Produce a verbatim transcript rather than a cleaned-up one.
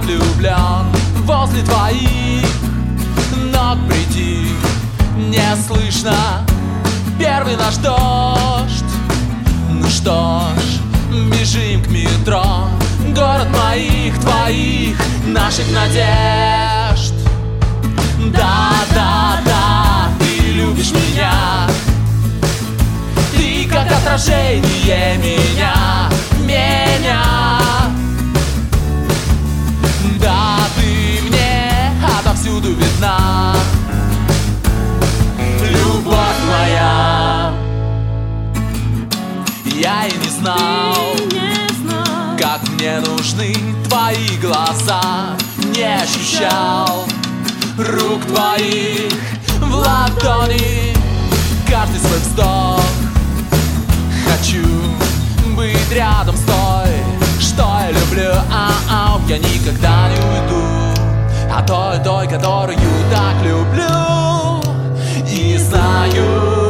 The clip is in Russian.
влюблен возле твоих ног прийти. Не слышно первый наш дождь. Ну что ж, бежим к метро. Город моих, твоих, наших надежд. Да, да, да, ты любишь меня. Ты как отражение меня, меня. Да, ты мне отовсюду видна. Любовь моя. Я и не знал, как мне нужны твои глаза. Не ощущал рук твоих в ладони. Каждый свой вздох хочу быть рядом с той, что я люблю. А-а, я никогда не уйду от той, той, которую так люблю. И знаю,